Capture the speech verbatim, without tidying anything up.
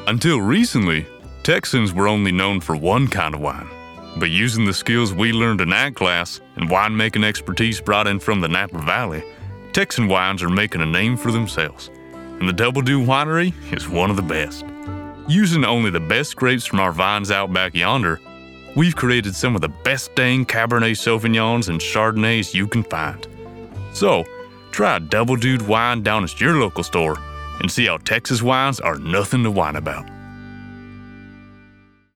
Until recently, Texans were only known for one kind of wine. But using the skills we learned in ag class and winemaking expertise brought in from the Napa Valley, Texan wines are making a name for themselves. And the Double Due Winery is one of the best. Using only the best grapes from our vines out back yonder, we've created some of the best dang Cabernet Sauvignons and Chardonnays you can find. So, try a Double Dewed wine down at your local store and see how Texas wines are nothing to whine about.